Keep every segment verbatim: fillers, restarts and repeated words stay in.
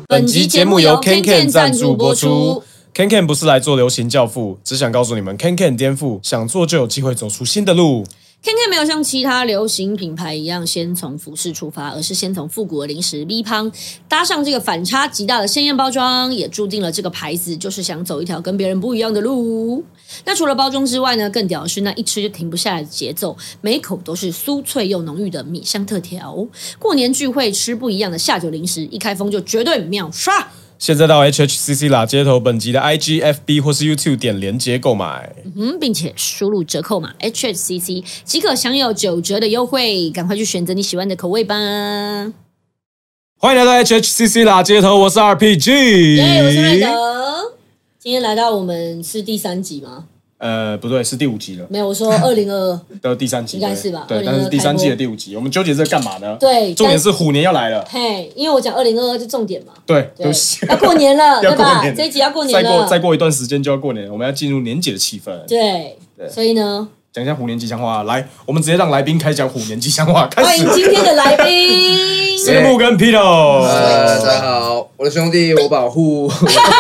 本集节目由 KenKen 赞助播出。KenKen 不是来做流行教父，只想告诉你们 KenKen 颠覆，想做就有机会走出新的路。 KenKen 没有像其他流行品牌一样先从服饰出发，而是先从复古的零食 V 胖搭上这个反差极大的鲜艳包装，也注定了这个牌子就是想走一条跟别人不一样的路。那除了包装之外呢，更屌的是那一吃就停不下来的节奏，每一口都是酥脆又浓郁的米香特调。过年聚会吃不一样的下酒零食，一开封就绝对秒杀。 现在到 H H C C 啦街头本集的 I G F B 或是 YouTube 点连结购买， 嗯，并且输入折扣码 H H C C 即可享有九折的优惠，赶快去选择你喜欢的口味吧！ 欢迎来到 H H C C 啦街头，我是 R P G， 耶，我是瑞德。今天来到我们是第三集吗？ 呃，不对，是第五集了。 没有，我说二零二二的第三集， 应该是吧？ 对，但是第三季的第五集，我们纠结这干嘛呢？ 对， 重点是虎年要来了。 嘿，因为我讲二零二二就重点嘛。 对， 对，要过年了，对吧？这一集要过年了， 再过再过一段时间就要过年了，我们要进入年节的气氛。 对，所以呢， 讲一下虎年吉祥话。来，我们直接让来宾开讲虎年吉祥话，开始。 欢迎今天的来宾， 石木跟 Peter。 呃，大家好，我的兄弟，我保护。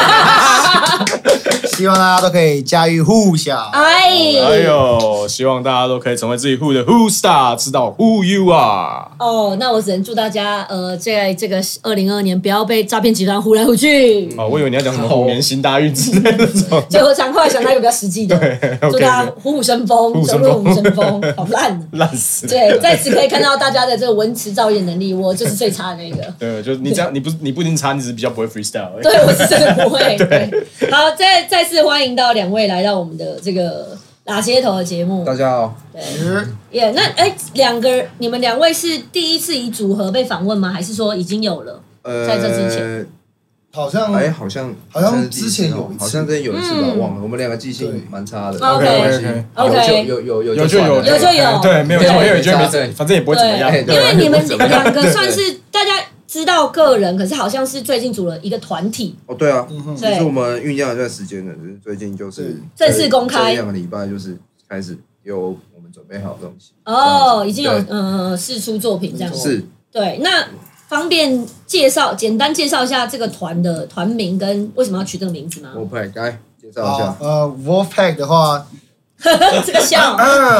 希望大家都可以驾驭 Who 小。 哎， 哎呦，希望大家都可以成为自己 Who 的 Who Star， 知道 Who You Are。 哦，那我只能祝大家，呃，在这个二零二二年不要被诈骗集团唬来唬去。 哦，我以为你要讲什么虎年行大运之类的那种。 就我想后来想到一个比较实际的，祝大家虎虎生风，走入虎生风，好烂， 烂死。 对，在此可以看到大家的这个文词造诣能力，我就是最差的那个。 对，就是你这样，你不你不一定差，你只是比较不会 freestyle 而已。 对，我是真的不会。对，好，再再次欢迎到两位来到我们的这个拉街头的节目。 大家好。 对，耶、yeah, 那哎，两个你们两位是第一次以组合被访问吗？还是说已经有了？呃，在这之前， 好像哎，好像好像之前有一次， 好像之前有一次吧， 嗯、 忘了。我们两个记性蛮差的。 OK OK OK， 有有有有就有， 有就有， 对，没有就没有就没事，反正也不会怎么样。 因为你们两个算是大家知道个人，可是好像是最近组了一个团体。 哦，对啊，其实我们酝酿一段时间了，就是最近就是正式公开， 这两个礼拜就是开始有我们准备好的东西。 哦，已经有嗯释出作品这样子。 是。对， 那方便介绍，简单介绍一下这个团的团名跟为什么要取这个名字吗 ？Wolfpack， 来介绍一下。 呃 ，Wolfpack 的话， 这个笑，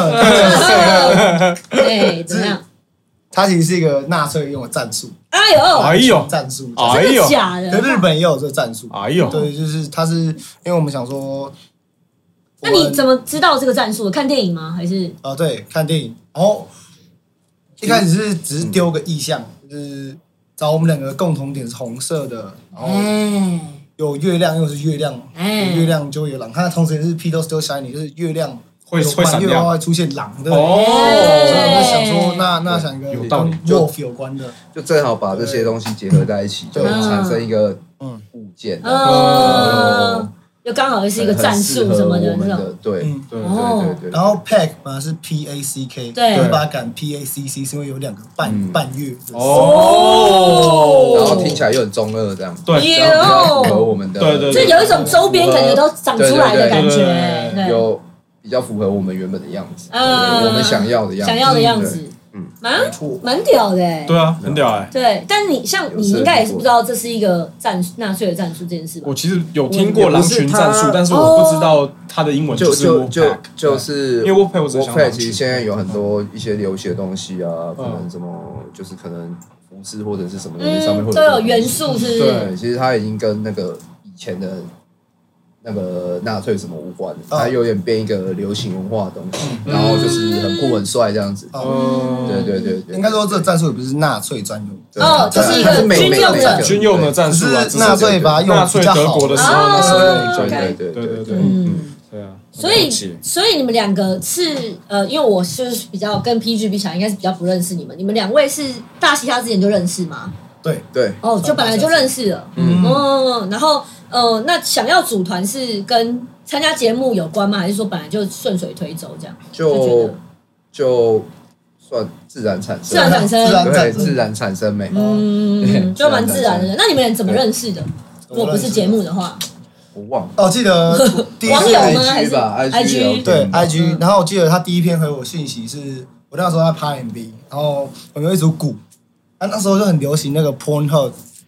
哎，怎么样？ 它其实是一个纳粹用的战术。 哎呦， 哎呦， 战术， 哎呦，真的假的？ 日本也有这个战术。 哎呦， 对，就是它是因为我们想说， 那你怎么知道这个战术？看电影吗？还是？ 哦，对，看电影。然后一开始是只是丢个意象，就是找我们两个共同点是红色的，然后有月亮又是月亮，有月亮就会有狼。它同时也是 Peter Still Shining， 就是月亮。 会会闪亮， 会出现狼的哦， 所以我就想说，那那想一个有道理跟 wolf 有关的， 就正好把这些东西结合在一起，就产生一个物件， 嗯，又刚好是一个战术什么的那种， 对对对对。 然后 pack 本来是 P A C K， 对， 我把它改 P A C C， 是因为有两个半半月哦，然后听起来又很中二这样， 对， 比较符合我们的， 对对， 就有一种周边感觉都长出来的感觉， 有。比较符合我们原本的样子，嗯，我们想要的样子， 想要的样子，嗯，蛮蛮屌的， 对啊，很屌哎， 对。但是你像你应该也是不知道这是一个战纳粹的战术这件事吧？ 我其实有听过狼群战术，但是我不知道它的英文就是 Wolfpack， 就是因为 Wolfpack 我只想 Wolfpack 其实现在有很多一些流行的东西啊，可能什么就是可能服饰或者是什么东西上面会都有元素，是不是？ 对，其实它已经跟那个以前的。那个纳粹什么无关，它有点变一个流行文化的东西，然后就是很酷很帅这样子。哦，对对对对， 应该说这个战术也不是纳粹专用， 哦，就是一个军用的军用的战术啊， 纳粹把它用纳粹德国的时候那时候， 对对对对对， 嗯， 对啊。 所以所以你们两个是呃，因为我就是比较跟 P G 比起来，应该是比较不认识你们。你们两位是大嘻哈之前就认识吗？ 对对， 哦，就本来就认识了，嗯，哦，然后呃，那想要组团是跟参加节目有关吗？还是说本来就顺水推舟这样？ 就就算自然产生， 自然产生， 对，自然产生美， 嗯，就蛮自然的。那你们怎么认识的？如果不是节目的话， 我忘了。 哦，记得第一次 I G 吧 ，I G 对 I G， 然后我记得他第一篇回我信息是我那时候在拍 M V， 然后我们有一组鼓。啊，那时候就很流行那个 Pornhub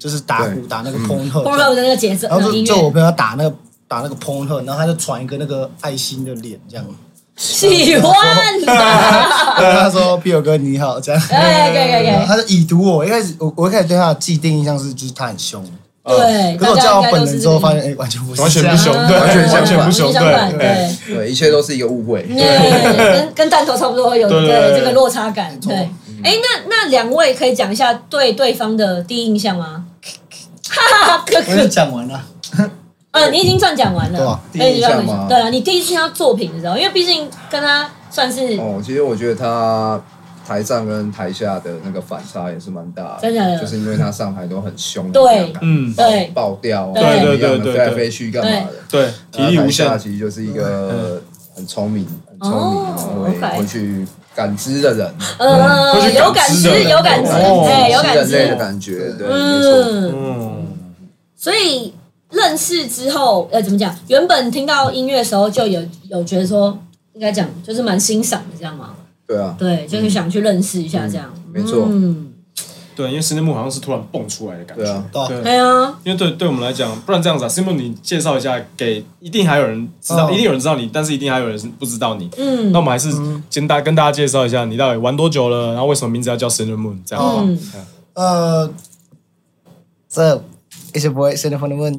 就是打鼓打那个 Pornhub， Pornhub 的那个节奏， 然后就音乐就我朋友打那个打那个 Pornhub， 然后他就传一个那个爱心的脸这样。 喜欢啊！他说：“皮友哥你好。”这样， 哎，可以可以可以。 他就已读我，一开始我我一开始对他的既定印象是，就是他很凶。 对， 可是我叫他本人之后，发现哎，完全不是， 完全不凶，对， 完全完全不凶， 对对对，一切都是一个误会， 对，跟跟弹头差不多有对这个落差感。对，哎，那那两位可以讲一下对对方的第一印象吗？哈哈， 我就讲完了。 呃，你已经算讲完了， 对吧？第一印象吗？ 对啊，你第一次听他作品的时候，因为毕竟跟他算是哦，其实我觉得他台上跟台下的那个反差也是蛮大的， 真的， 就是因为他上台都很凶， 对， 嗯， 对， 爆掉， 对对对对， 飞来飞去干嘛的？ 对，体力无限， 其实就是一个很聪明、很聪明，然后会会去感知的人， 呃，有感知，有感知，哎，有感知的感觉，对，没错， 嗯， 所以。认识之后，呃，怎么讲？原本听到音乐的时候，就有有觉得说，应该讲就是蛮欣赏的，这样吗？ 对啊， 对，就是想去认识一下这样。 没错， 嗯， 对，因为十年木好像是突然蹦出来的感觉， 对对啊， 因为对对我们来讲，不然这样子啊，十年木你介绍一下，给一定还有人知道，一定有人知道你，但是一定还有人不知道你。嗯，那我们还是简单跟大家介绍一下，你到底玩多久了，然后为什么名字要叫 Sailor Moon 这样好吗？ 呃，这。It's your boy, Sailor Moon,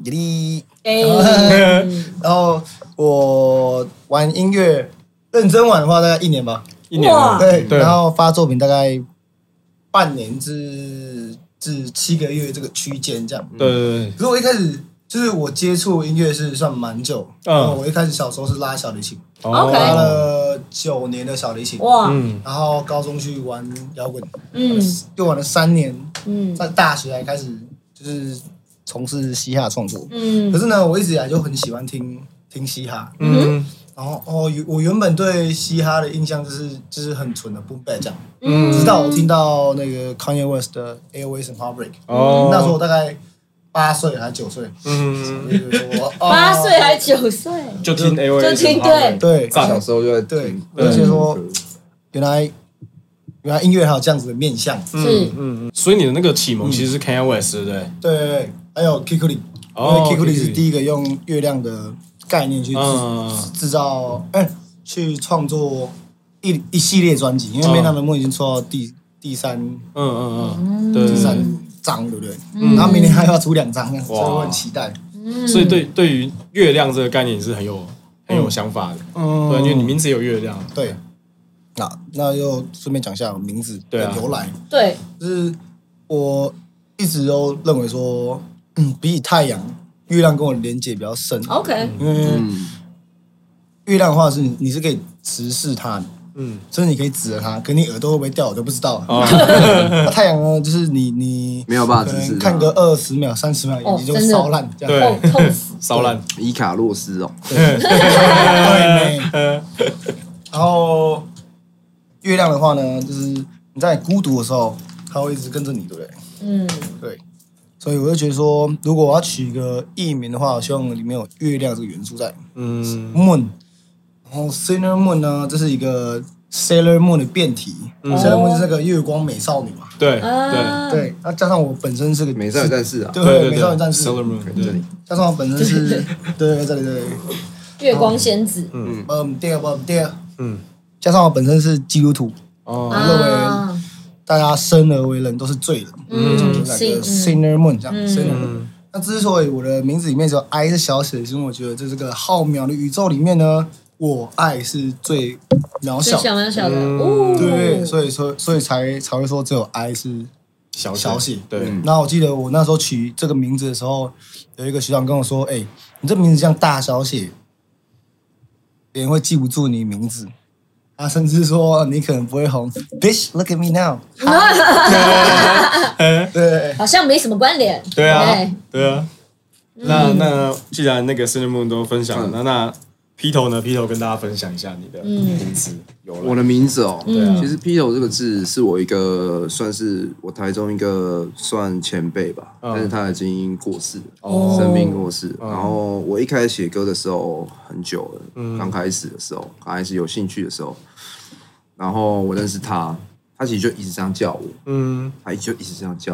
然后我玩音乐，认真玩的话大概一年吧， 一年对，然后发作品大概半年至至七个月这个区间这样。 对对对。 可是我一开始就是我接触音乐是算蛮久，嗯，我一开始小时候是拉小提琴，拉了九年的小提琴，哇，然后高中去玩摇滚，嗯，又玩了三年，嗯，在大学才开始就是。从事嘻哈创作，嗯，可是呢，我一直以来就很喜欢听听嘻哈，嗯，然后哦，我原本对嘻哈的印象就是就是很纯的 boom bap 这样，嗯，直到我听到那个 Kanye West 的 Airways and Heartbreak，哦，那时候我大概八岁还是九岁，嗯， 八岁还是九岁就听 Airways， 就听对对， 小时候就在对，而且说原来。原来音乐还有这样子的面向， 是，嗯嗯，所以你的那个启蒙其实是 Kanye West， 对不对？ 对对对，还有 Kid Cudi，因为 Kid Cudi 是第一个用月亮的概念去制造，哎，去创作一一系列专辑，因为《魅浪的梦》已经出到第第三，嗯嗯嗯，第三章，对不对？然后明年还要出两张，所以我很期待。 所以对对于月亮这个概念你是很有很有想法的，嗯，对，因为你名字也有月亮， 对。那那就顺便讲一下我名字的由来。 对， 就是我一直都认为说，嗯，比起太阳，月亮跟我连接比较深。 OK， 因为月亮的话是你是可以直视它，嗯，所以你可以指着它，可你耳朵会不会掉我就不知道了。那太阳呢，就是你你没有办法直视， 看个二十秒、三十秒，眼睛就烧烂，这样对，烧烂。 伊卡洛斯哦， 对，然后。月亮的话呢，就是你在孤独的时候，它会一直跟着你，对不对？嗯，对。所以我就觉得说，如果我要取一个艺名的话，我希望里面有月亮这个元素在。嗯 ，Moon， 然后 Sailor Moon 呢，这是一个 Sailor Moon 的变体。嗯、Sailor Moon 是那个月光美少女嘛？ 对对对。那加上我本身是个美少女战士啊， 对对美少女战士 Sailor Moon， 对。加上我本身是，对这里对。 月光仙子。 嗯嗯，对不对？嗯。加上我本身是基督徒，哦，认为大家生而为人都是罪人，嗯，就是那个 Sailor Moon 这样 ，Sailor Moon。那之所以我的名字里面只有 I 是小写的，是因为我觉得在这个浩渺的宇宙里面呢，我爱是最渺小、 最渺小的， 哦，对，所以说所以才才会说只有 I 是小小写。对，那我记得我那时候取这个名字的时候，有一个学长跟我说：“哎，你这名字像大小写，别人会记不住你名字。”啊，甚至说你可能不会红 ，Bitch, look at me now 。对， 好像没什么关联。 对啊，对啊。那那既然那个Sailor Moon都分享了，那那披头呢？披头跟大家分享一下你的名字。 我的名字哦，对啊，其实披头这个字是我一个算是我台中一个算前辈吧，但是他已经过世了，生病过世。然后我一开始写歌的时候很久了，刚开始的时候，刚开始有兴趣的时候。然后我认识他，他其实就一直这样叫我，嗯，他就一直这样叫我。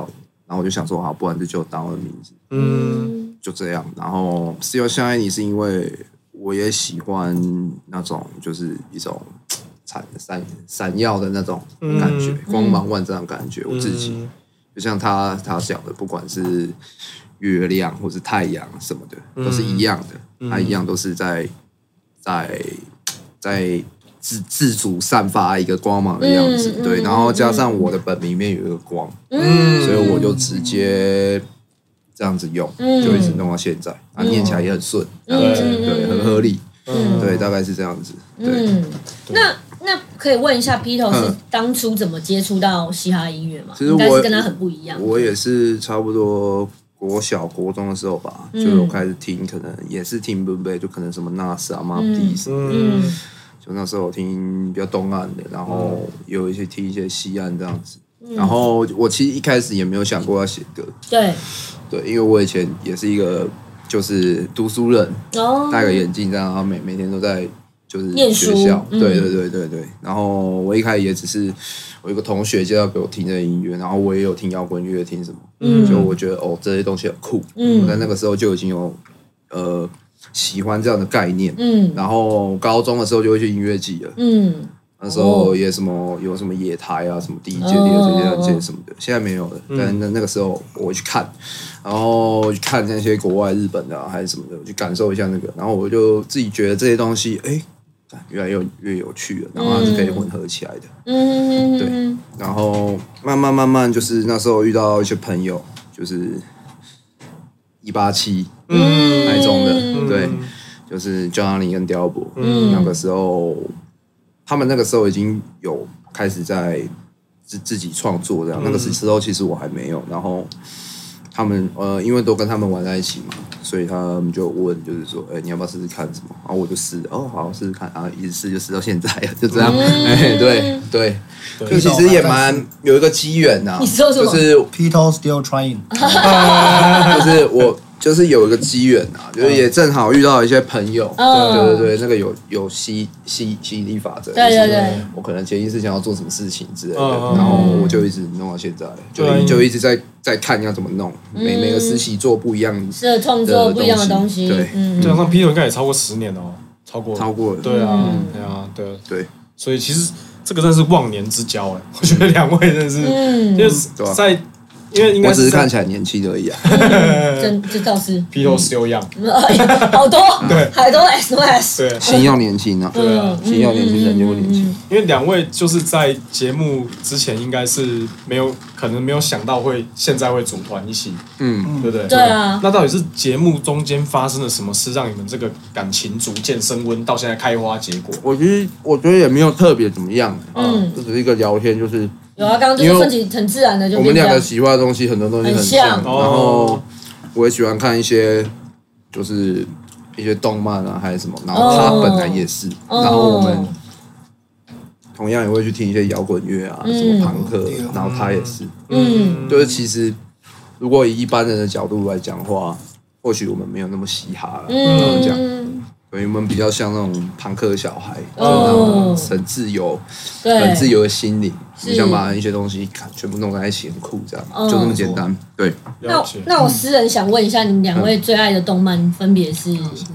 然后我就想说，好，不然就就当我的名字， 嗯， 就这样。然后 Still Shiny 是因为我也喜欢那种就是一种闪闪闪耀的那种感觉， 嗯、 光芒万丈的感觉。我自己、嗯、就像他他讲的，不管是月亮或是太阳什么的，嗯、都是一样的，嗯、它一样都是在在在。自自主散发一个光芒的样子，嗯、对，然后加上我的本名里面有一个光，嗯，所以我就直接这样子用，嗯、就一直弄到现在，啊，念起来也很顺，嗯、对，很合理，嗯、对，大概是这样子，对。 嗯、那那可以问一下 Pito 是当初怎么接触到嘻哈音乐吗？ 其实我应该是跟他很不一样。 我也是差不多国小国中的时候吧，嗯、就有开始听，可能也是听 Boom Bap， 就可能什么 Nas 啊、Mobb Deep 什么的。嗯就那时候听比较东岸的，然后有一些听一些西岸这样子。嗯、然后我其实一开始也没有想过要写歌， 对对，因为我以前也是一个就是读书人，哦、戴个眼镜这样，然后每每天都在就是学校， 嗯、 对对对对对。然后我一开始也只是我有个同学介绍给我听这些音乐，然后我也有听摇滚乐，听什么，嗯、就我觉得哦这些东西很酷，嗯、我在那个时候就已经有呃。喜欢这样的概念，嗯，然后高中的时候就会去音乐季了，嗯，那时候也什么有什么野台啊，什么第一届、第二届、第二届什么的，现在没有了。但那那个时候我会去看，然后去看那些国外日本的、啊、还是什么的，我去感受一下那个，然后我就自己觉得这些东西，哎，越来越越有趣了，然后它是可以混合起来的，嗯，对，然后慢慢慢慢就是那时候遇到一些朋友，就是一八七。嗯，台中的，嗯、对，就是 Johnny 跟雕伯，嗯，那个时候，他们那个时候已经有开始在自自己创作这样，嗯、那个时候其实我还没有，然后他们呃，因为都跟他们玩在一起嘛，所以他们就问，就是说，哎、欸，你要不要试试看什么？然后我就试，哦，好，试试看，然后一直试就试到现在了，就这样，哎、嗯欸，对对，就其实也蛮有一个机缘呐， 你说什么？ 就是 Pito still trying， 就是我。就是有一个机缘啊，就是也正好遇到一些朋友，嗯、对对对，那个有有吸吸吸引力法则， 对对对， 我可能前意识想要做什么事情之类的，嗯、然后我就一直弄到现在，就就一直在在看要怎么弄，嗯、每每个时期做不一样的创作，不一样的东西， 对， 嗯，就像 Pito 应该也超过十年哦，超过超过了， 对啊，对啊，对对，所以其实这个真的是忘年之交哎，我觉得两位真的是，嗯，就是在。因为应该我只是看起来年轻而已啊， 真这倒是 Pito still young， 好多对， 好多 S O S， 对，心要年轻啊，对啊，心要年轻，人就会年轻。 因为两位就是在节目之前应该是没有可能没有想到会现在会组团一起，嗯，对不对？ 对啊。 那到底是节目中间发生了什么事，让你们这个感情逐渐升温，到现在开花结果？ 我觉得我觉得也没有特别怎么样，嗯，就只是一个聊天，就是。 有啊，刚刚就是顺其很自然的就。 我们两个喜欢的东西很多东西很像，然后我也喜欢看一些就是一些动漫啊还是什么，然后他本来也是，然后我们同样也会去听一些摇滚乐啊，什么朋克，然后他也是，嗯，就是其实如果以一般人的角度来讲话，或许我们没有那么嘻哈了，嗯，这样。所以我们比较像那种朋克小孩，哦、就很自由、很自由的心灵，你想把一些东西全部弄在一起，很酷，这样、嗯、就那么简单。对。 那那我私人想问一下，你们两位最爱的动漫分别是？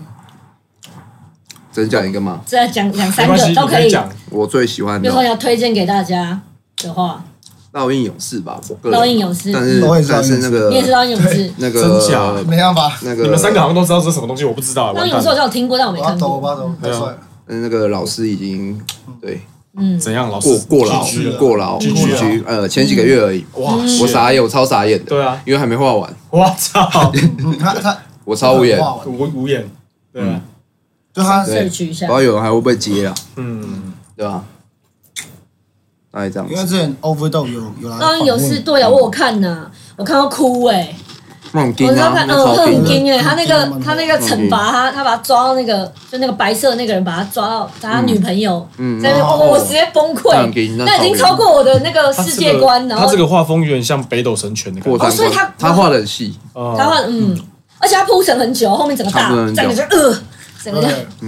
只讲一个吗？ 再讲两三个都可以。 我最喜欢的， 比如说要推荐给大家的话。 烙印勇士吧，我个人。烙印勇士， 但是但是那个你也是烙印勇士， 那个真假没办法， 那个你们三个好像都知道这是什么东西，我不知道。 烙印勇士我有听过，但我没看过。 我走，太帅了。 但是那个老师已经对， 嗯，怎样？老师过过劳，过劳，居居，呃，前几个月而已。哇，我傻眼，我超傻眼的。 对啊， 因为还没画完。 我操！ 他他我超无眼， 无无眼。对啊， 就他摄取一下， 不知道有人还会不会接啊？ 嗯， 对吧？大概这样。 因为之前 Overdose 有有来， 当然有是对啊，我有看呐，我看到哭哎， 我知道看，嗯，很惊哎，他那个他那个惩罚他，他把他抓到那个就那个白色那个人把他抓到他女朋友，在那边哦，我直接崩溃，那已经超过我的那个世界观，然后他这个画风有点像北斗神拳的感觉， 哦，所以他他画的很细， 他画嗯，而且他铺陈很久，后面整个大整个就呃，整个嗯。对，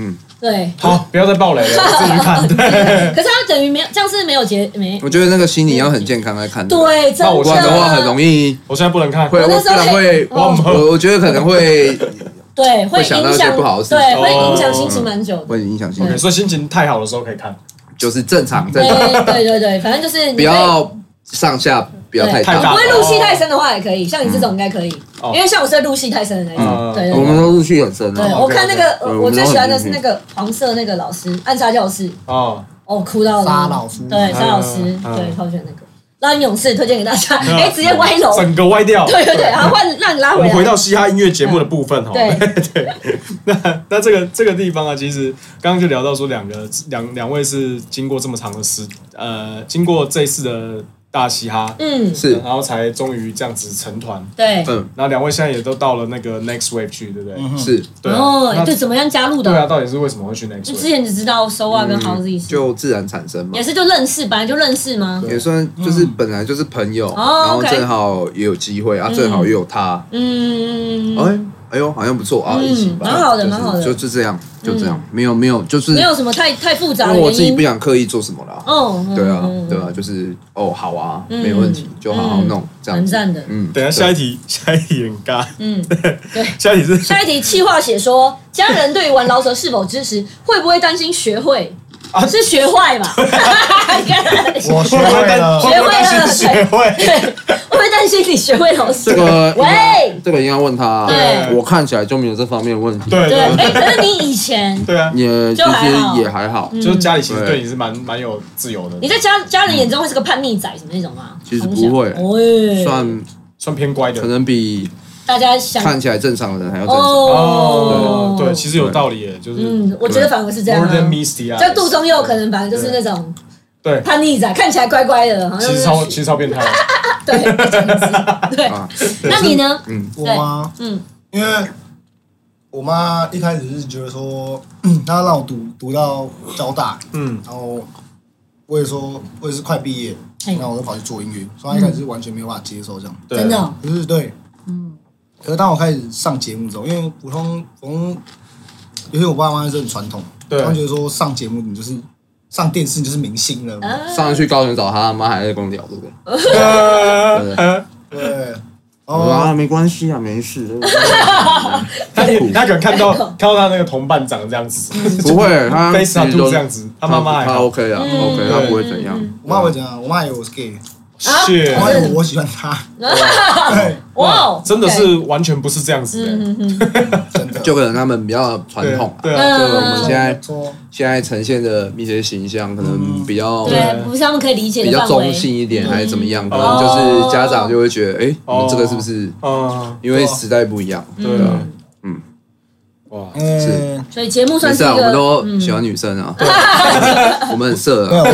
对， 好，不要再爆雷了，自己去看。对， 可是他等于没有，这样是没有结没。 我觉得那个心理要很健康来看。 对，真的。 不然的话很容易， 我现在不能看， 会我可能会，我我觉得可能会。 对，会想到一些不好的事情， 对，会影响心情蛮久的， 会影响心情。 所以心情太好的时候可以看， 就是正常正常。 对对对，反正就是不要上下不要太大。 不会入戏太深的话也可以，像你这种应该可以，因为像我是入戏太深的那种。对， 我们都入戏很深。 对，我看那个我最喜欢的是那个黄色那个老师，暗杀教室。哦哦，哭到了。 沙老师， 对，沙老师，对，超喜欢那个。拉丁勇士推荐给大家，哎，直接歪楼， 整个歪掉。 对对对，然后换让你拉回来。 我们回到嘻哈音乐节目的部分哈。 对对，那那这个这个地方啊，其实刚刚就聊到说两个两两位是经过这么长的时呃，经过这一次的大嘻哈， 嗯， 是， 然后才终于这样子成团。 对， 嗯， 然后两位现在也都到了那个 Next Wave 去，对不对？ 是， 对。 哦，对，怎么样加入的？ 对啊，到底是为什么会去 Next Wave？ 就之前只知道 Soa 跟 Halsey 就自然产生嘛， 也是就认识，本来就认识吗？ 也算就是本来就是朋友，然后正好也有机会啊，正好也有他，嗯，哎。哎呦，好像不错啊，一起吧， 蛮好的，蛮好的， 就就这样，就这样，没有没有，就是没有什么太太复杂的因为我自己不想刻意做什么啦。 哦， 对啊，对啊，就是哦，好啊，没问题，就好好弄，这样。 蛮赞的。 嗯，等一下下一题，下一题很尬。嗯， 对， 下一题是下一题，企划写说，家人对于玩饶舌是否支持，会不会担心学会？啊，是学坏吧？ 我学会了， 学会了， 学会。 我会担心你学会老师。 这个喂， 这个应该问他。 对， 我看起来就没有这方面的问题。 对对，哎，可是你以前对啊， 也其实也还好， 就是家里其实对你是蛮蛮有自由的。 你在家家人眼中会是个叛逆仔什么那种吗？ 其实不会，算算偏乖的， 可能比。 大家想看起来正常的人还要正常哦， 对对，其实有道理耶，就是嗯，我觉得反而是这样啊。就杜忠佑可能反正就是那种对叛逆仔，看起来乖乖的，好像其实超其实超变态。 对，对。那你呢？ 嗯， 我妈，嗯，因为我妈一开始是觉得说，她让我读读到交大，嗯，然后我也说我也是快毕业，然后我就跑去做音乐，所以她一开始是完全没有办法接受这样， 真的， 可是对，嗯。可是当我开始上节目之后，因为普通普通，因为我爸妈是很传统，他们觉得说上节目你就是上电视你就是明星了， 上去高雄找他妈还在跟我聊，对不对？ 对， 我说啊没关系啊，没事。 他他可能看到看到他那个同伴长这样子， 不会，他 face tattoo 这样子，他妈妈还他 OK 啊 ，OK， 他不会怎样。 我妈会怎样？我妈以为我是 gay。 是， 我喜欢他。 哇，真的是完全不是这样子的， 真的。 就可能他们比较传统， 对啊，就我们现在现在呈现的一些形象，可能比较对，不是他们可以理解的比较中性一点，还是怎么样？可能就是家长就会觉得，哎，你这个是不是？因为时代不一样，对啊，嗯。 哇， 是， 所以节目算是一个，我们都喜欢女生啊，我们很色啊。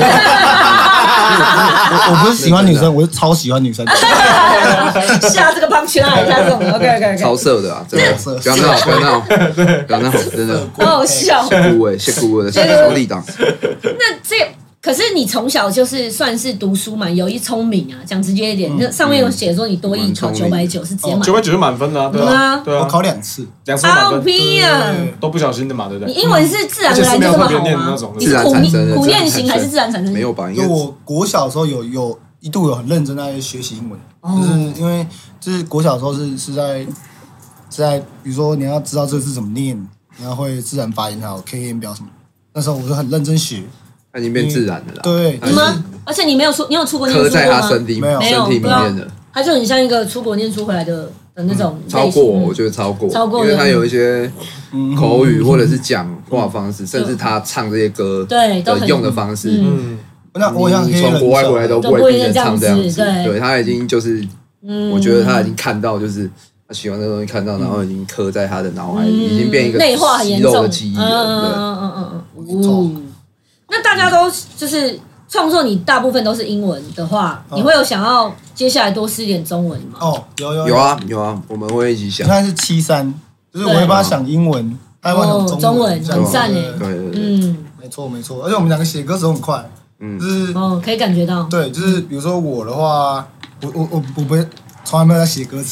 我不是喜欢女生，我是超喜欢女生。 下这个 punch line，下这种 OK OK OK， 超色的啊，真的，不要闹，不要闹，不要闹，真的， 好好笑， 谢顾伟，谢顾伟，谢兄弟党。 那这。可是你从小就是算是读书嘛，有一聪明啊，讲直接一点，那上面有写说你多益考九百九是直接满， 九百九是满分的啊，对啊，对啊， 我考两次， 两次满分， 屁啊， 都不小心的嘛，对不对？ 你英文是自然而然就这么好吗？你是苦苦念型还是自然产生？ 没有吧？ 就我国小的时候有有一度有很认真在学习英文，就是因为就是国小的时候是是在是在比如说你要知道这个字怎么念，你要会自然发音还有 K 音标什么，那时候我就很认真学。 它已经变自然了啦。 对， 你吗？而且你没有出，你有出国念书过吗？刻在他身体， 没有， 身体里面的。 他就很像一个出国念书回来的的那种。 超过，我觉得超过， 超过， 因为他有一些口语或者是讲话方式，甚至他唱这些歌对的用的方式， 嗯，那我想从国外回来都不会变成唱这样子。对，他已经就是，我觉得他已经看到就是。喜欢这东西看到，然后已经刻在他的脑海，已经变一个内化很严重的记忆了。嗯嗯嗯嗯嗯。那大家都就是创作，你大部分都是英文的话，你会有想要接下来多试一点中文吗？ 哦，有有有啊有啊，我们会一起想。 现在是七三，就是我会帮他想英文，他会想中文，很赞诶。 对对对， 嗯， 没错没错，而且我们两个写歌手很快，嗯，就是哦，可以感觉到。 对，就是比如说我的话，我我我我不会从来没有在写歌词。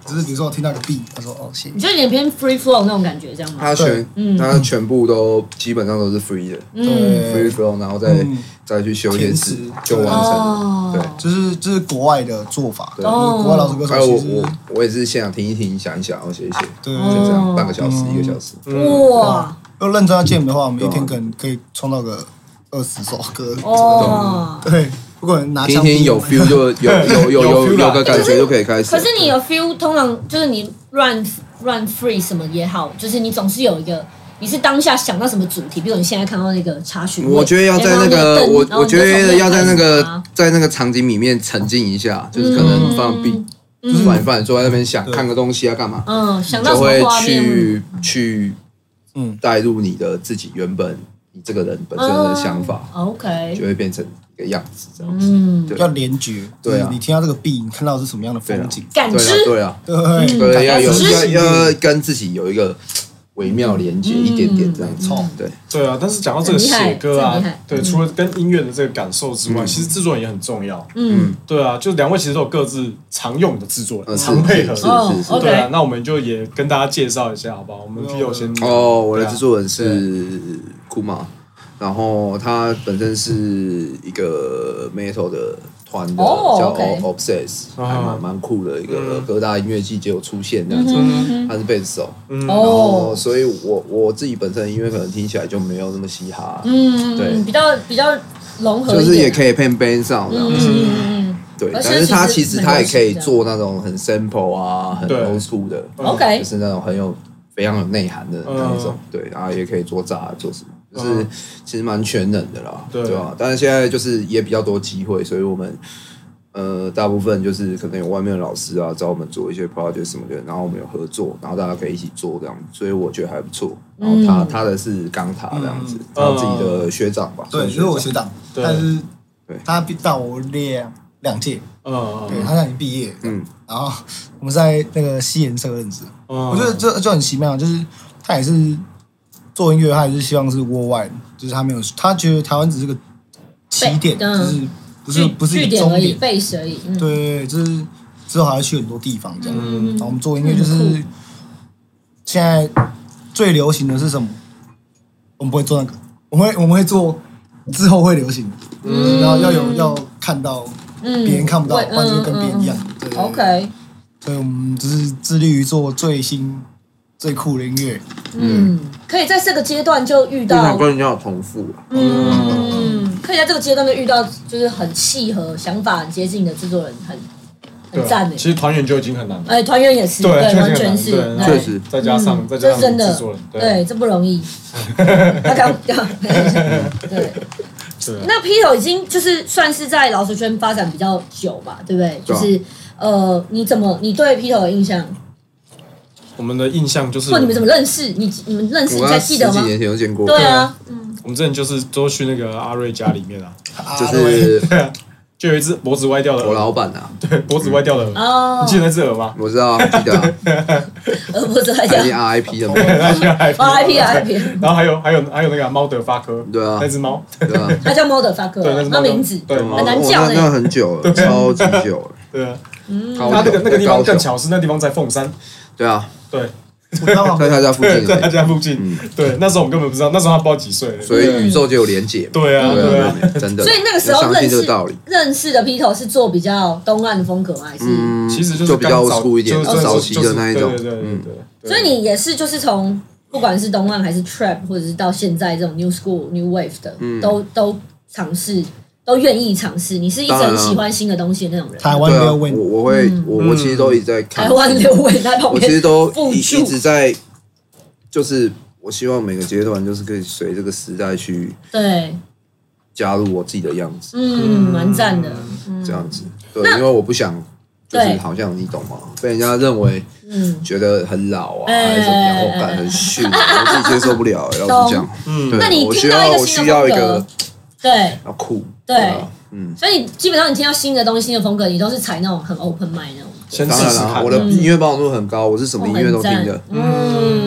只是比如说我听到一个 beat， 他说哦谢谢。 你就有点偏 free flow 那种感觉，这样吗？ 他全他全部都基本上都是 free 的， 对 free flow， 然后再再去修一些词就完成了。对， 就是就是国外的做法， 对， 国外老师歌手其实我我也是现场听一听，想一想，然后写一写， 对， 就这样半个小时一个小时。 哇！ 要认真要见的话，我们一天可能可以创造个二十首歌。 哦， 对。如果拿听听有 feel 就有有有有有个感觉就可以开始。 可是你有 feel， 通常就是你 run run free 什么也好，就是你总是有一个，你是当下想到什么主题，比如你现在看到那个查询， 我觉得要在那个我我觉得要在那个在那个场景里面沉浸一下，就是可能放 beat，就是反反坐在那边想看个东西要干嘛，嗯， 想到就会去去嗯带入你的自己原本你这个人本身的想法 ，OK， 就会变成一个样子这样子，嗯， 要联觉， 对啊， 你听到这个 beat， 你看到的是什么样的风景， 感知， 对啊， 对对，要有要要跟自己有一个微妙连接一点点这样子，对对啊。但是讲到这个写歌啊，对，除了跟音乐的这个感受之外，其实制作人也很重要，嗯，对啊，就两位其实都有各自常用的制作人，常配合的，对啊。那我们就也跟大家介绍一下，好不好？我们 P O 先哦，我的制作人是库玛。然后他本身是一个 metal 的团的，叫 Obsess， 还蛮蛮酷的一个各大音乐季就有出现这样子。他是贝斯手，然后所以我我自己本身的音乐可能听起来就没有那么嘻哈，嗯，对， 比较比较融合， 就是也可以配 band 上这样子，对。但是他其实他也可以做那种很 sample 啊，很 old school 的 ，OK， 就是那种很有非常有内涵的那一种，对，然后也可以做炸做什么。就是其实蛮全能的啦，对吧？但是现在就是也比较多机会，所以我们呃大部分就是可能有外面的老师啊找我们做一些 project 什么的，然后我们有合作，然后大家可以一起做这样，所以我觉得还不错。然后他他的是钢塔这样子，他自己的学长吧， 对，就是我学长，但是他大我两两届，嗯，对他现在已经毕业，嗯，然后我们在那个西研社认识，我觉得这就很奇妙，就是他也是。做音乐，他也是希望是 worldwide， 就是他没有，他觉得台湾只是个起点，就是不是不是一个终点 ，base而已。 对对对，就是之后还要去很多地方这样。然后我们做音乐就是现在最流行的是什么？我们不会做那个，我们会我们会做之后会流行的，然后要有要看到别人看不到，不然就跟别人一样。 OK， 所以我们只是致力于做最新。最酷的音乐， 嗯，可以在这个阶段就遇到， 不想跟人家有重复了， 嗯，可以在这个阶段就遇到，就是很契合、想法很接近的制作人，很很赞的。 其实团员就已经很难了， 哎，团员也是，对，完全是， 确实， 再加上再加上真的制作人， 对，这不容易。他刚刚对。那 Peter 已经就是算是在饶舌圈发展比较久吧，对不对？就是呃，你怎么你对 Peter 的印象？ 我们的印象就是， 或你们怎么认识？你你们认识，你还记得吗？ 十几年前就见过。 对啊，嗯， 我们之前就是都去那个阿瑞家里面啊， 就是对啊，就有一只脖子歪掉的我老板啊， 对，脖子歪掉的鹅，哦，你记得那只鹅吗？ 我知道，记得啊， 鹅脖子歪掉 ，R I P 的嘛 ，R I P R I P， 然后还有还有还有那个猫德发科， 对啊， 那只猫， 对啊， 它叫猫德发科，对，那名字对很难叫， 那很久了，超级久了， 对啊，它那个那个地方更巧是那地方在凤山， 对啊， 对。 在他家附近， 在他家附近。对，那时候我们根本不知道，那时候他不知道几岁了。 所以宇宙就有连结。 对啊，对啊， 真的。 所以那个时候认识认识的 Peter 是做比较东岸的风格吗？还是其实就是比较粗一点、早期的那一种。 对对对对。 所以你也是就是从不管是东岸还是 Trap， 或者是到现在这种 New School、New Wave 的，都都尝试。都愿意尝试，你是一直很喜欢新的东西的那种人。 台湾六位， 我我会我我其实都一直在看。 台湾六位在旁边， 我其实都一一直在，就是我希望每个阶段就是可以随这个时代去对加入我自己的样子。 嗯，蛮赞的。 这样子，对，因为我不想就是好像你懂吗？被人家认为嗯觉得很老啊，还是怎么样，我感很逊，我自己接受不了。老实讲，嗯， 那你听到一个新的风格，对， 要酷。 对，嗯，所以你基本上你听到新的东西、新的风格，你都是采那种很 open mind 那种。 先试试看。 我的音乐包容度很高，我是什么音乐都听的。 嗯，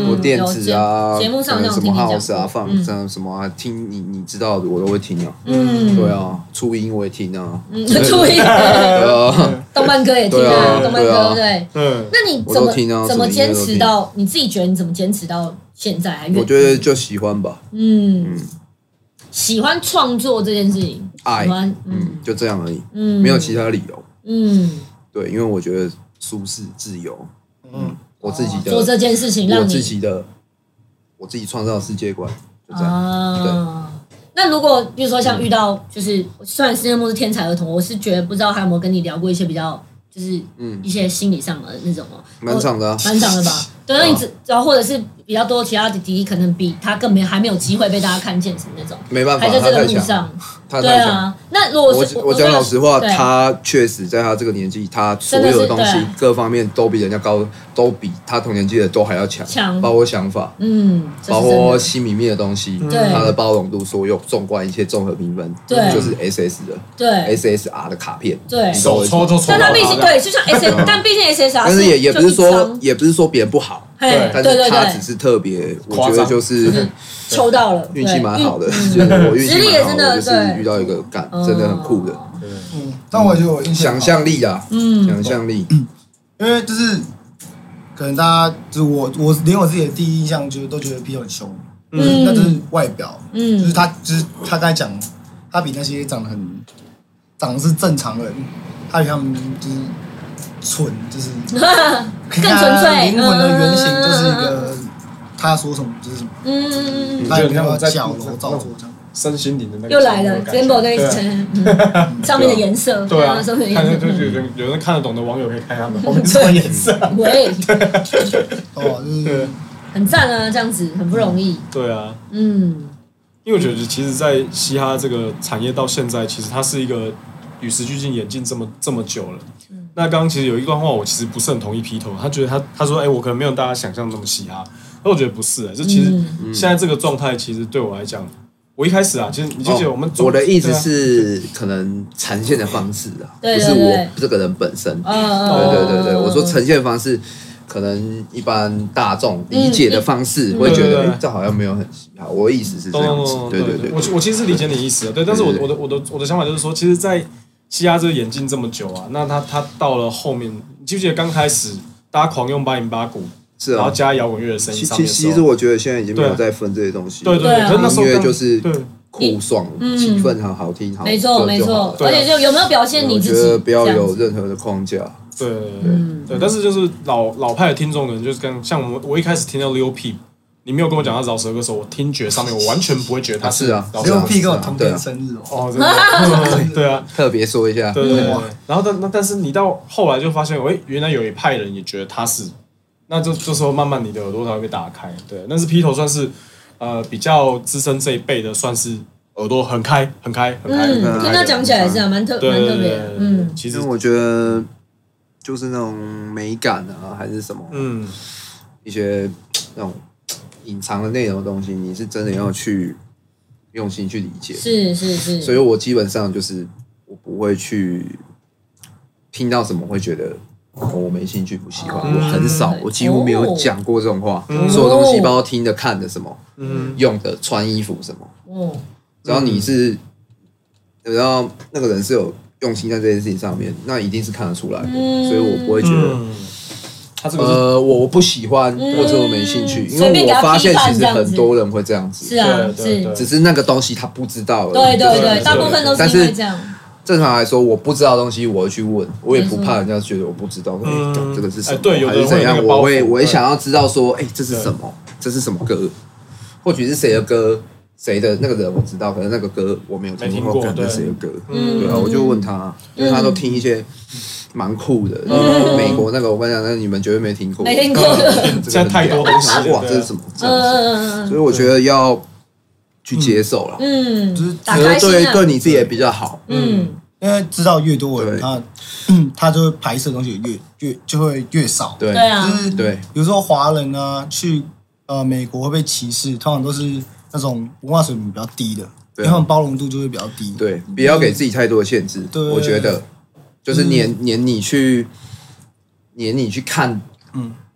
我电子啊， 节目上什么 house 啊，放上什么啊，听你你知道的我都会听啊。嗯，对啊，初音我也听啊。嗯， 初音。对啊，动漫歌也听啊，动漫歌对。嗯，那你怎么怎么坚持到？你自己觉得你怎么坚持到现在？ 我觉得就喜欢吧。嗯。 喜欢创作这件事情， 爱，嗯，就这样而已，嗯，没有其他理由，嗯，对，因为我觉得舒适、自由，嗯，我自己的做这件事情，让我自己的，我自己创造的世界观，就这样，对。 那如果比如说像遇到，就是虽然施恩莫是天才儿童，我是觉得不知道他有没有跟你聊过一些比较，就是一些心理上的那种哦， 蛮长的， 蛮长的吧？对，那你只然后或者是比较多其他弟弟可能比他更没还没有机会被大家看见什么那种， 没办法， 还在这个路上，对啊。那如果是我讲老实话，他确实在他这个年纪，他所有的东西各方面都比人家高，都比他同年纪的都还要强， 强， 包括想法，嗯，包括心里面的东西，他的包容度，所有纵观一切综合评分，对，就是 S S 的， 对 ，S S R 的卡片， 对， 手抽就抽， 但他毕竟对，就像 S， 但毕竟 S S R， 但是也也不是说也不是说别人不好。对，但是他只是特别，我觉得就是抽到了， 运气蛮好的，就是我运气蛮好的，就是遇到一个感真的很酷的， 嗯，但我觉得我印象想象力啊，嗯，想象力， 因为就是可能大家就是我我连我自己的第一印象就都觉得 P 很凶，嗯，那就是外表，嗯，就是他就是他刚才讲，他比那些长得很长得是正常人，他比他们就是。纯就是更纯粹， 灵魂的原型就是一个，他说什么就是什么。嗯，他有没有小楼造作这样？ 身心灵的那个又来了 ，Rainbow 那一层上面的颜色， 对啊， 上面看就有人有人看得懂的网友可以看他们后面什么颜色。 喂， 哦，就是很赞啊，这样子很不容易。 对啊，嗯，因为我觉得其实，在嘻哈这个产业到现在，其实它是一个与时俱进演进这么这么久了。那刚刚其实有一段话，我其实不是很同意劈头，他觉得他他说，哎、欸，我可能没有大家想象那么嘻哈，但我觉得不是、欸，就其实现在这个状态，其实对我来讲，我一开始啊，其实你就觉得我们、 哦、我的意思是，可能呈现的方式啊， 对不是我这个人本身，对对对对，我说呈现的方式，可能一般大众理解的方式会觉得，哎、欸，这好像没有很嘻哈，我的意思是这样子，对对对， 我我其实理解你意思的，对，但是我我的我的我的想法就是说，其实，在嘻哈这个演进这么久啊，那他他到了后面，你记不记得刚开始大家狂用八零八鼓， 是啊， 然后加摇滚乐的声音上面的时候， 其实我觉得现在已经没有在分这些东西， 对对对，可是那时候音乐就是酷爽，气氛很好听，好， 没错没错，而且就有没有表现你自己， 我觉得不要有任何的框架， 对对对，但是就是老老派的听众人，就是跟像我我一开始听到 Lil Peep。你没有跟我讲他饶舌歌手，我听觉上面我完全不会觉得他是啊。 Lil Peep 跟我同天生日哦， 真的，对啊， 特别说一下， 对对对。然后但但是你到后来就发现，喂，原来有一派人也觉得他是，那就这时候慢慢你的耳朵才会被打开，对。但是劈头算是呃比较资深这一辈的，算是耳朵很开很开很开。 嗯，听他讲起来是啊，蛮特蛮特别。嗯， 其实我觉得就是那种美感啊，还是什么，嗯，一些那种。隐藏的内容的东西，你是真的要去用心去理解。 是是是， 所以我基本上就是我不会去听到什么会觉得、哦、我没兴趣不喜欢、嗯，我很少，我几乎没有讲过这种话。嗯、所有东西包括听的、看的什么，嗯、用的、穿衣服什么，嗯、只要你是，然后那个人是有用心在这件事情上面，那一定是看得出来的。嗯、所以我不会觉得。嗯他这个呃，我不喜欢、嗯、或者我没兴趣，因为我发现其实很多人会这样子， 是啊，是， 只是那个东西他不知道而已。 对对对，大部分都是因为这样。 正常来说，我不知道的东西我会去问，我也不怕人家觉得我不知道，哎、嗯，这个是什么， 对， 还是怎样？我会，我会想要知道说，哎、欸，这是什么？这是什么歌？或许是谁的歌？谁的那个人我知道，可能那个歌我没有听过，可能是谁的歌？嗯，对啊，我就问他，因为他都听一些。蛮酷的，嗯、美国那个我跟你讲，那你们绝对没听过， 没听过， 现在太多东西， 哇，这是什么？这样子，所以我觉得要去接受了， 嗯， 就是对对你自己也比较好， 嗯，因为知道越多人，他，嗯，他就会拍摄的东西越越就会越少， 对， 就是对， 比如说华人啊，去呃美国会被歧视，通常都是那种文化水平比较低的，因为他们包容度就会比较低， 对，不要给自己太多的限制，对，我觉得。就是撵撵你去，撵你去看，嗯，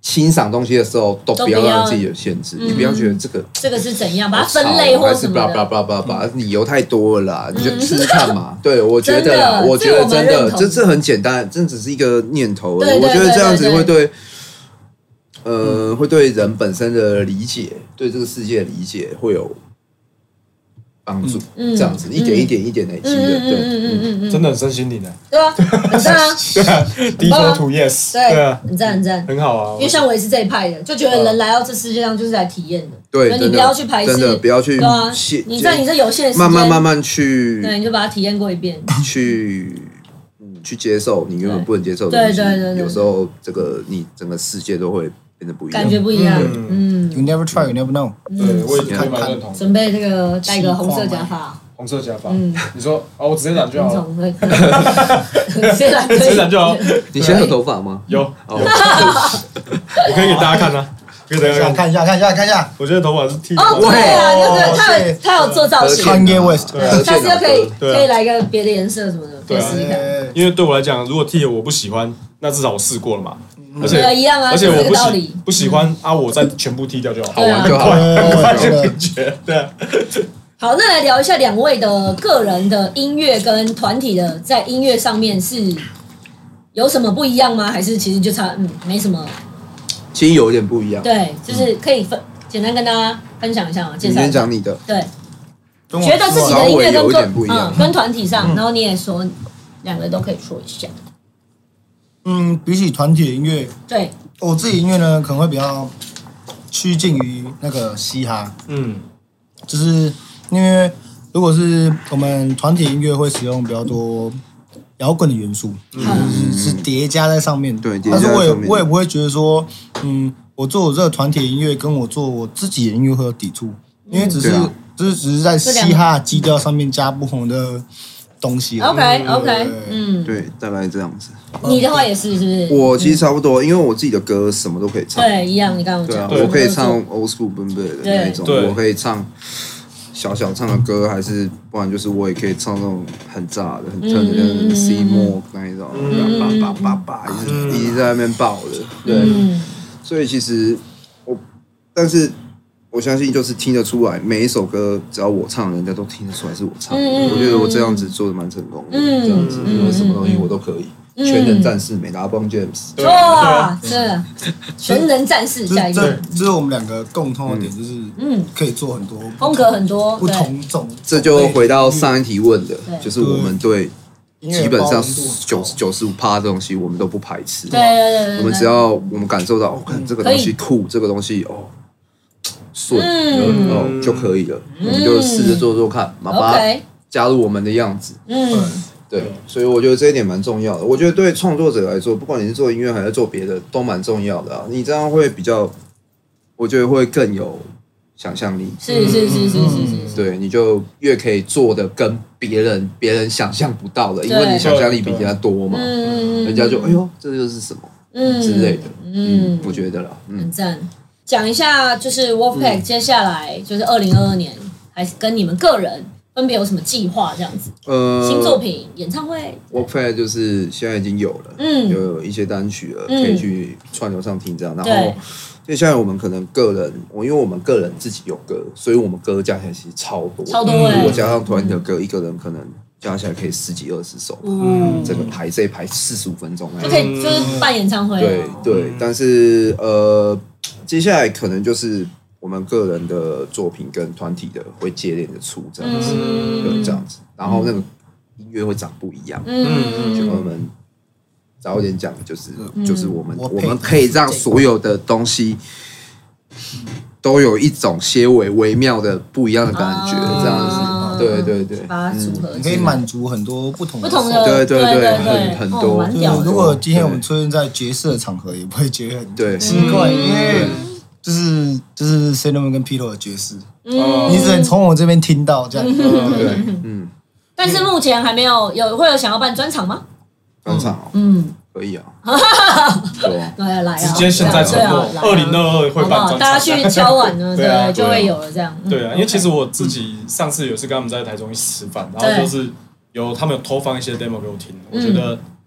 欣赏东西的时候，都不要让自己有限制，你不要觉得这个这个是怎样，把它分类或什么的， 叭叭叭叭，理由太多了啦，你就试试看嘛。对，我觉得啦，我觉得真的，这这很简单，这只是一个念头而已。我觉得这样子会对。呃，会对人本身的理解，对这个世界的理解会有帮助。这样子一点一点一点累积的，对， 真的很身心灵的。 对啊，很赞啊， 对啊，低头土 yes， 对啊， 很赞很赞， 很好啊。 因为像我也是这一派的，就觉得人来到这世界上就是来体验的。 对， 你不要去排斥， 真的不要去。 对啊，你在你这有限的时间， 慢慢慢慢去， 对，你就把它体验过一遍， 去。去接受你原本不能接受的东西， 对对对对， 有时候这个你整个世界都会变得不一样， 感觉不一样。嗯 ，You never try, you never know。 对，我也蛮认同。 准备这个戴一个红色假发， 红色假发。嗯，你说哦，我直接染就好了。 直接染， 直接染就好。 你现在有头发吗？ 有。我可以给大家看啊。 看一下，看一下，看一下，看一下。 我觉得头发是剃的。哦，对啊，他有他有做造型。 Kanye West， 下次又可以可以来一个别的颜色什么的，可以试试看。 因为对我来讲，如果剃了我不喜欢，那至少我试过了嘛。而且一样啊， 而且我不喜不喜欢啊，我再全部剃掉就好，好玩就好，完全不觉对啊。 好，那来聊一下两位的个人的音乐跟团体的在音乐上面是有什么不一样吗？还是其实就差嗯没什么？ 其实有一点不一样， 对，就是可以分简单跟大家分享一下嘛，介绍一下。 你先讲你的， 对，觉得自己的音乐跟跟嗯跟团体上，然后你也说两个都可以说一下。 嗯，比起团体的音乐， 对我自己音乐呢可能会比较趋近于那个嘻哈，嗯，就是因为如果是我们团体音乐会使用比较多摇滚的元素，嗯、就是是叠加在上面。 对， 但是我也我也不会觉得说，嗯，我做我这个团体音乐跟我做我自己的音乐会有抵触，因为只是、嗯、就是只是在嘻哈基调上面加不同的东西。 OK OK， 嗯， 对，大概这样子。 你的话也是，是不是？ 我其实差不多，因为我自己的歌什么都可以唱。 对，一样。你刚刚讲， 对啊，我可以唱 old school 本本的那一种，我可以唱。小小唱的歌，还是不然就是我也可以唱那种很炸的、很特别的 C more 那一种，叭叭叭叭叭，一直一直在那边爆的，对。所以其实我，但是我相信就是听得出来，每一首歌只要我唱，人家都听得出来是我唱的。我觉得我这样子做的蛮成功的，这样子，因为什么东西我都可以。全能战士美拉邦 James， 哇，是全能战士，下一个， 这是我们两个共通的点，就是嗯，可以做很多风格很多不同种。 这就回到上一题问的，就是我们对基本上九九十五趴的东西，我们都不排斥。 对对对， 我们只要我们感受到，哦，看这个东西酷，这个东西哦顺哦就可以了，我们就试着做做看，把它加入我们的样子。嗯。对，所以我觉得这一点蛮重要的。我觉得对创作者来说，不管你是做音乐还是做别的，都蛮重要的啊。你这样会比较，我觉得会更有想象力。 是是是是是是。 对，你就越可以做的跟别人别人想象不到的，因为你想象力比人家多嘛。嗯，人家就哎呦，这就是什么之类的。嗯，我觉得啦， 很赞。讲一下，就是 Wolfpack 接下来就是二零二二年，还是跟你们个人。分别有什么计划这样子？呃，新作品、演唱会 ，Wolfpack 就是现在已经有了，嗯，有一些单曲了，可以去串流上听这样。然后接下来我们可能个人，我因为我们个人自己有歌，所以我们歌加起来其实超多， 超多。如果加上团体的歌，一个人可能加起来可以十几二十首，嗯，整个排这一排四十五分钟， 就可以就是办演唱会。 对对，但是呃，接下来可能就是。我们个人的作品跟团体的会接连的出这样子，对，这样子，然后那个音乐会长不一样，嗯，就我们早一点讲，就是就是我们我们可以让所有的东西都有一种些微微妙的不一样的感觉，这样子，对对对， 把它组合， 你可以满足很多不同不同的， 对对对，很很多。 如果今天我们出现在爵士的场合，也不会觉得很奇怪，因为。就是就是 Cinnamon 跟 Pito 的爵士，嗯，你只能从我这边听到这样，对， 嗯。但是目前还没有有会有想要办专场吗？ 专场，嗯，可以啊， 对对，来啊， 直接现在承诺，二零二二会办专场， 大家去敲碗呢，对，就会有了这样。 对啊，因为其实我自己上次有次跟他们在台中一起吃饭，然后就是有他们有偷放一些 demo 给我听，我觉得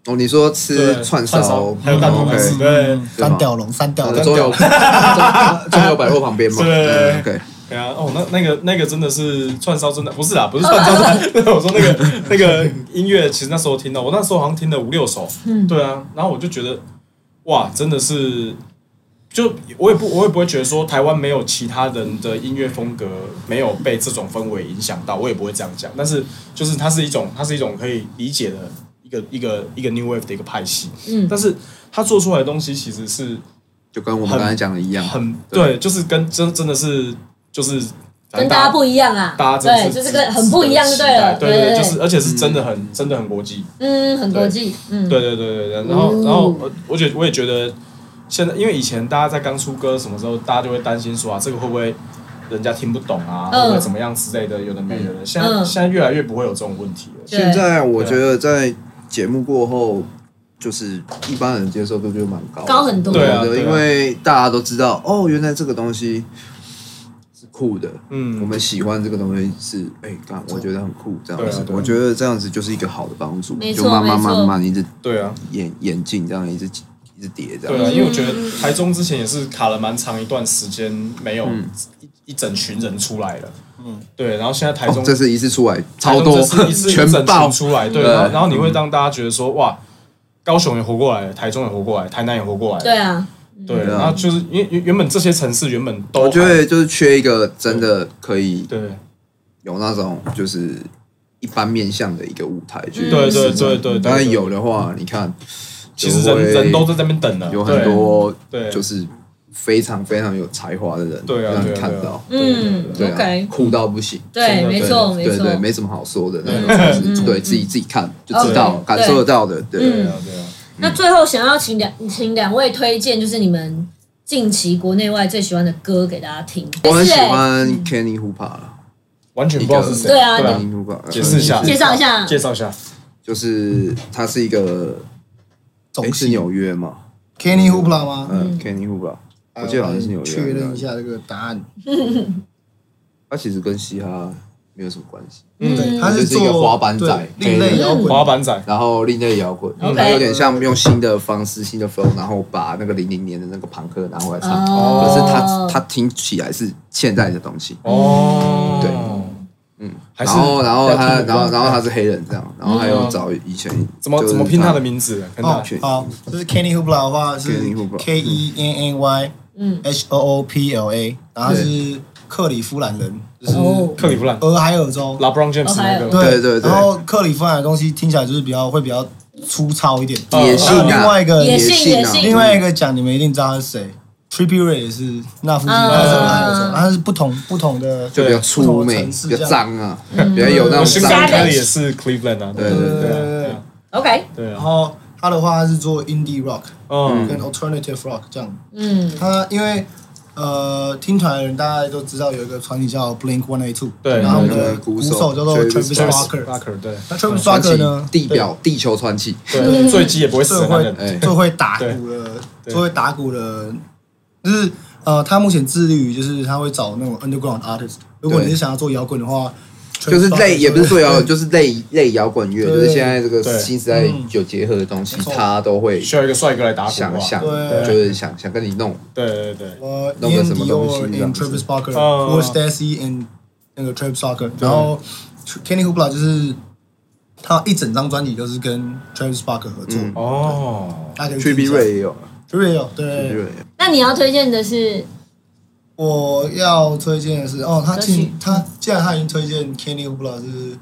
哦，你说吃串烧， 还有蛋筒子，对， 三吊龙，三吊龙， 中友中友百货旁边嘛， 对 ，OK。 对啊，哦，那那个那个真的是串烧，真的不是啦，不是串烧，我说那个那个音乐，其实那时候听到，我那时候好像听了五六首，嗯，对啊，然后我就觉得，哇，真的是，就我也不我也不会觉得说台湾没有其他人的音乐风格没有被这种氛围影响到，我也不会这样讲，但是就是它是一种它是一种可以理解的一个一个一个 new wave 的一个派系，嗯，但是他做出来的东西其实是就跟我们刚才讲的一样， 很对，就是跟真真的是。就是跟大家不一样啊， 大家对，就是个很不一样就对了， 对对，就是而且是真的很真的很国际， 嗯，很国际，嗯， 对对对对对，然后然后我觉得我也觉得现在，因为以前大家在刚出歌什么时候，大家就会担心说啊，这个会不会人家听不懂啊，会不会怎么样之类的，有的没的。现在现在越来越不会有这种问题了。 现在我觉得在节目过后。就是一般人接受度就蛮高， 高很多。 对啊， 因为大家都知道，哦，原来这个东西是酷的，嗯，我们喜欢这个东西是，哎，干，我觉得很酷，这样子，我觉得这样子就是一个好的帮助，就慢慢慢慢一直对啊， 演演进这样一直一直叠这样。 对啊，因为我觉得台中之前也是卡了蛮长一段时间没有一一整群人出来了。嗯，对，然后现在台中这是一次出来超多， 全爆出来，对，然后你会让大家觉得说，哇。高雄也活过来了，台中也活过来，台南也活过来了。 对啊， 对，然后就是因为原本这些城市原本都， 我觉得就是缺一个真的可以对有那种就是一般面向的一个舞台去。 对对对对， 当然有的话，你看， 其实人人都在这边等了， 有很多就是非常非常有才华的人， 对啊， 让你看到， 嗯，对啊， 酷到不行， 对，没错，没错， 对对，没什么好说的，那种是对自己自己看就知道，感受得到的，对啊，对啊。 那最后想要请两请两位推荐，就是你们近期国内外最喜欢的歌给大家听。 我很喜欢 Kenny Hooper 了， 完全不知道是谁。 对啊 ，Kenny Hooper， 解释一下， 介绍一下， 介绍一下， 就是他是一个，哎，是纽约嘛 ？Kenny Hooper 吗？ 嗯 ，Kenny Hooper。我记得好像是纽约。 确认一下这个答案。 他其实跟嘻哈没有什么关系。 嗯， 他是一个滑板仔， 另类摇滚， 滑板仔， 然后另类摇滚，他有点像用新的方式、新的 flow， 然后把那个零零年的那个朋克拿回来唱。可是他他听起来是现在的东西。 哦， 对，嗯，然后然后他然后然后他是黑人这样，然后还有找以前怎么怎么拼他的名字？ 哦，好，就是 Kenny Hooper 的话是 K E N N Y。嗯 ，H O O P L A， 然后他是克里夫兰人，就是克里夫兰， 俄亥俄州 ，LeBron James 那个， 对对对。 然后克里夫兰的东西听起来就是比较会比较粗糙一点， 野性啊。 另外一个野性野性， 另外一个讲你们一定知道他是谁 ，Trippie Redd 也是那附近，他是俄亥俄州，他是不同不同的， 就比较粗美，比较脏啊，比较有那种脏。他也是 Cleveland 啊， 对对对对 ，OK， 对。 然后他的话是做 Indie Rock， 嗯，跟 Alternative Rock 这样，嗯，他因为。呃，听团的人大家都知道有一个团体叫 Blink one eighty-two， 对， 然后我们的鼓手叫做 Travis Barker， 对， 那 Travis Barker 呢， 地表地球传奇， 对，坠机也不会死， 最最会打鼓的，最会打鼓的，就是呃，他目前致力于就是他会找那种 underground artist， 如果你是想要做摇滚的话。 就是类，也不是做摇滚，就是类类摇滚乐，就是现在这个新时代有结合的东西，他都会需要一个帅哥来打鼓， 想想，就是想想跟你弄， 对对对， 呃， 弄个什么东西 ，in Travis Barker，or Stacy and 那个 Travis Barker， 然后 Kenny Hooper 就是他一整张专辑都是跟 Travis Barker 合作哦 ，Trippie Redd 也有 ，Trippie Redd 有，对。 那你要推荐的是？ 我要推荐的是哦，他既他既然他已经推荐 Kenny Hooper 是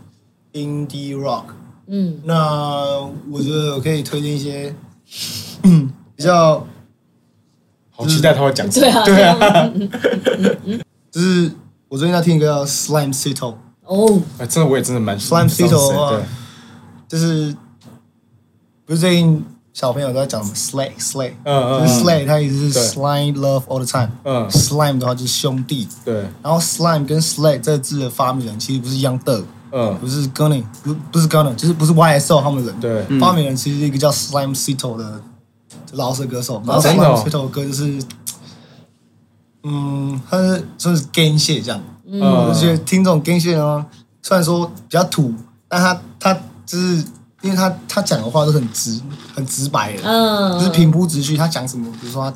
Indie Rock， 嗯，那我觉得我可以推荐一些，嗯，比较， 好期待他会讲什么，对啊， 就是我最近在听一个叫 Slime Cito， 哦， 哎，这个我也真的蛮 Slime Cito 的话，就是不是最近。小朋友都在讲什么 slay slay， 嗯嗯，就是 slay 它意思是 slime love all the time， 嗯 ，slime 的话就是兄弟， 对， 然后 slime 跟 slay 这个字的发明人其实不是 Young Thug， 嗯，不是 Gunna， 不不是 Gunna， 就是不是 Y S L 他们的人， 对， 发明人其实是一个叫 Slime Cito 的饶舌歌手，然后 Slime Cito 的歌就是，嗯，他是算是 gang shit 这样，嗯，我就觉得听这种 gang shit 呢，虽然说比较土，但他他就是因为他他讲的话都很直很直白的， 嗯， 就是平铺直叙。他讲什么，比如说他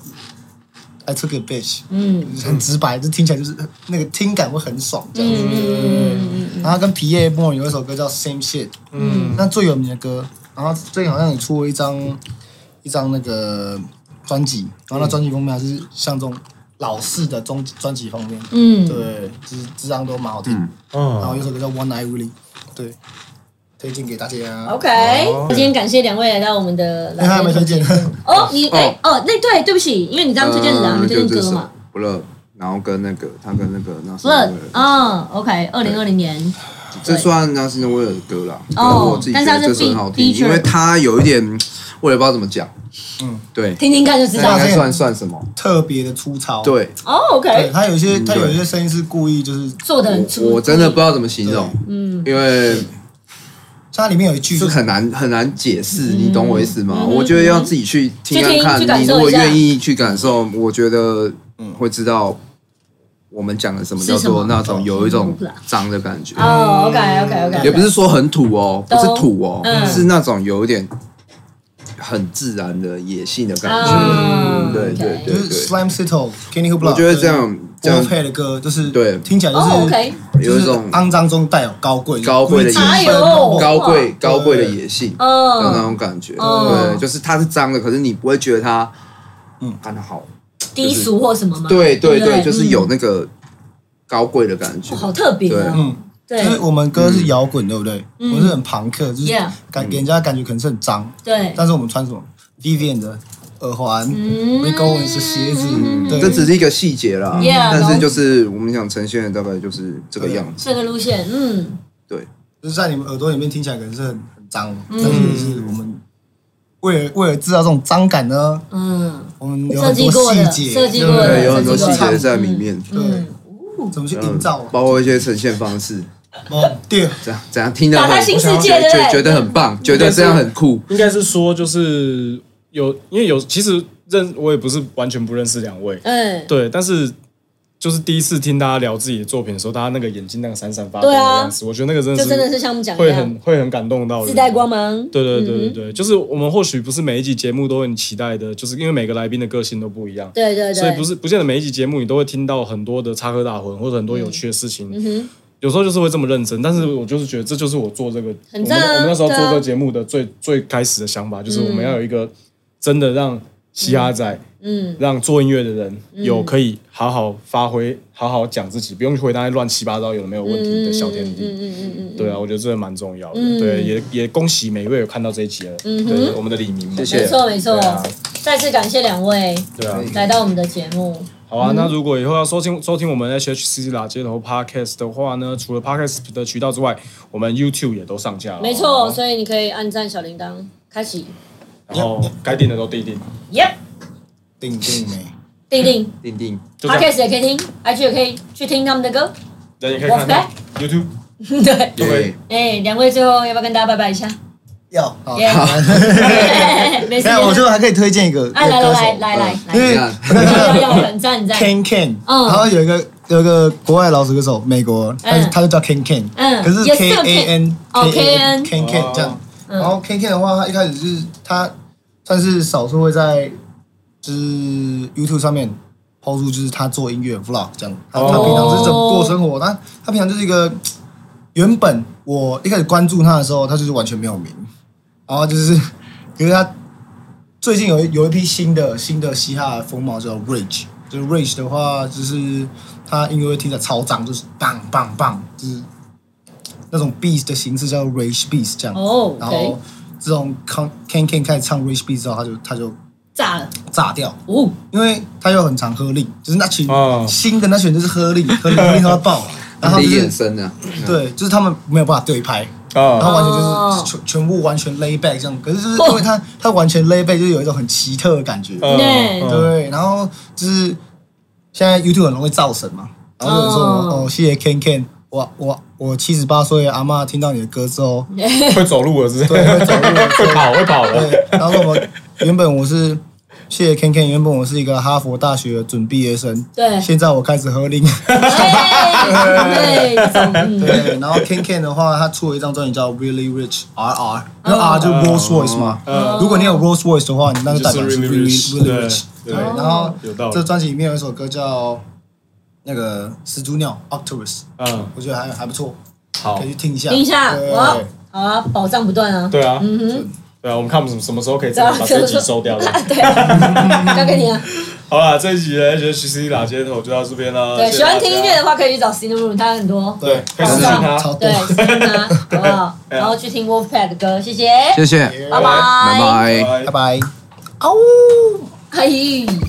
I took a bitch， 嗯，很直白，就听起来就是那个听感会很爽这样子。嗯，然后他跟皮耶莫有一首歌叫 Same Shit， 嗯，那最有名的歌，然后最近好像也出了一张一张那个专辑，然后那专辑封面还是像这种老式的专专辑封面，嗯，对，就是这张都蛮好听。嗯，然后有首歌叫 One Night Only， 对。推荐给大家。 OK， 今天感谢两位来到我们的。 哎，还没推荐。 哦，你哎哦，那对，对不起，因为你刚刚推荐的没推荐歌嘛。 不乐，然后跟那个他跟那个那不乐，嗯 ，OK， 二零二零年。 这算那是威尔的歌啦， 哦， 我自己觉得这是很好听，因为他有一点，我也不知道怎么讲，嗯，对， 听听看就知道。 应该算算什么？ 特别的粗糙。 对， 哦 ，OK， 他有一些他有一些声音是故意就是做的很粗， 我真的不知道怎么形容，嗯，因为。 它里面有一句是很难很难解释，你懂我意思吗？我觉得要自己去听看看，你如果愿意去感受，我觉得会知道我们讲的什么叫做那种有一种脏的感觉。 哦 ，OK OK OK， 也不是说很土哦，不是土哦，是那种有一点很自然的野性的感觉。对对对， 就是 Slime City、Kenny Hoopla， 我觉得这样这样配的歌，就是对， 听起来就是有一种肮脏中带有高贵、 高贵的野性，高贵高贵的野性的那种感觉。对，就是它是脏的，可是你不会觉得它嗯干得好低俗或什么吗？ 对对对，就是有那个高贵的感觉， 好特别啊。 嗯，就是我们歌是摇滚，对不对？我们是很朋克，就是感给人家感觉可能是很脏， 对。 但是我们穿什么 Vivienne 的耳环 ，Rick Owens 的鞋子，对， 这只是一个细节啦。但是就是我们想呈现的大概就是这个样子， 这个路线，嗯， 对， 就是在你们耳朵里面听起来可能是很很脏，但是就是我们为了为了制造这种脏感呢，嗯，我们有很多细节， 设计过的， 有很多细节在里面， 对，怎么去营造， 包括一些呈现方式。 哦，对， 这样怎样听到很新世界， 觉觉得很棒，觉得这样很酷。 应该是说，就是有，因为有，其实认我也不是完全不认识两位，嗯，对，但是就是第一次听大家聊自己的作品的时候，大家那个眼睛那个闪闪发光的样子，我觉得那个真的是真的是像我们讲的， 会很会很感动到人， 自带光芒。 对对对对对，就是我们或许不是每一集节目都很期待的，就是因为每个来宾的个性都不一样， 对对对， 所以不是不见得每一集节目你都会听到很多的插科打诨或者很多有趣的事情。嗯哼。有时候就是会这么认真，但是我就是觉得这就是我做这个，我们我们那时候做这个节目的最最开始的想法，就是我们要有一个真的让嘻哈仔，嗯，让做音乐的人有可以好好发挥、好好讲自己，不用回答乱七八糟有没有问题的小天地。嗯嗯嗯对啊，我觉得这个蛮重要的。对，也也恭喜每一位有看到这一集了，对我们的李明， 谢谢， 没错没错，再次感谢两位，对啊，来到我们的节目。 好啊，那如果以后要收听收听我们 H H C 啦街头 Podcast 的话呢，除了 Podcast 的渠道之外，我们 YouTube 也都上架了。 没错，所以你可以按赞小铃铛开启， 然后该定的都定定。 Yep， 定定没？ 定定定定 ，Podcast 也可以听 ，I G 也可以去听他们的歌， 人也可以看到 YouTube。 对对， 哎，两位最后要不要跟大家拜拜一下？ 要，好， 没事。 我觉得还可以推荐一个， 来来来来来， 因为要要很赞赞 Ken Ken， 然后有一个有一个国外老舌歌手，美国，他他就叫 Ken Ken， 嗯，可是 K A N K A N Ken Ken 这样，然后 Ken Ken 的话，他一开始是他算是少数会在就是 YouTube 上面抛出就是他做音乐 vlog 这样，他他平常是怎么过生活，他他平常就是一个原本我一开始关注他的时候，他就是完全没有名。然后就是，因为他最近有有一批新的新的嘻哈风貌叫 Rage， 就是 Rage 的话，就是他音乐会听起来超脏，就是棒棒棒，就是那种 beat 的形式叫 Rage beat 这样。哦，然后这种 Ken Ken 开始唱 Rage beat 之后，他就他就炸了， 炸掉。哦，因为他又很常喝令，就是那群新的那群就是喝令，喝令喝令他爆，然后就是衍生的， 对，就是他们没有办法对拍。然后完全就是全全部完全 lay back 这样，可是就是因为他他完全 lay back 就有一种很奇特的感觉，对，然后就是现在 YouTube 很容易造神嘛，然后有人说哦谢谢 Ken Ken， 我我我七十八岁阿嬷听到你的歌之后会走路了，是不是？ 对，会走路了， 会跑会跑了。 对，然后我们原本我是谢谢 Ken Ken。原本我是一个哈佛大学的准毕业生， 对， 现在我开始喝令。 对， 对，然后 Ken Ken 的话，他出了一张专辑叫 Really Rich R R， 那 R 就是 Rolls Royce 嘛。如果你有 Rolls Royce 的话，你那就代表是 Really Really Rich。对，然后这专辑里面有一首歌叫那个始祖鸟 Octopus， 嗯，我觉得还还不错，好，可以去听一下。 听一下，哇，好啊，宝藏不断啊。 对啊，嗯哼。对啊，我们看我们什么什么时候可以真的把这一集收掉的。 对啊，交给你啊。 好啦，这一集呢，觉得其实哪街头就到这边了。 对，喜欢听音乐的话，可以去找 Cinnamon， 他很多。 对，可以私信他。 对，私信他，好不好？然后去听 Wolfpack 的歌，谢谢， 谢谢， 拜拜， 拜拜， 拜拜， 嗷，嘿。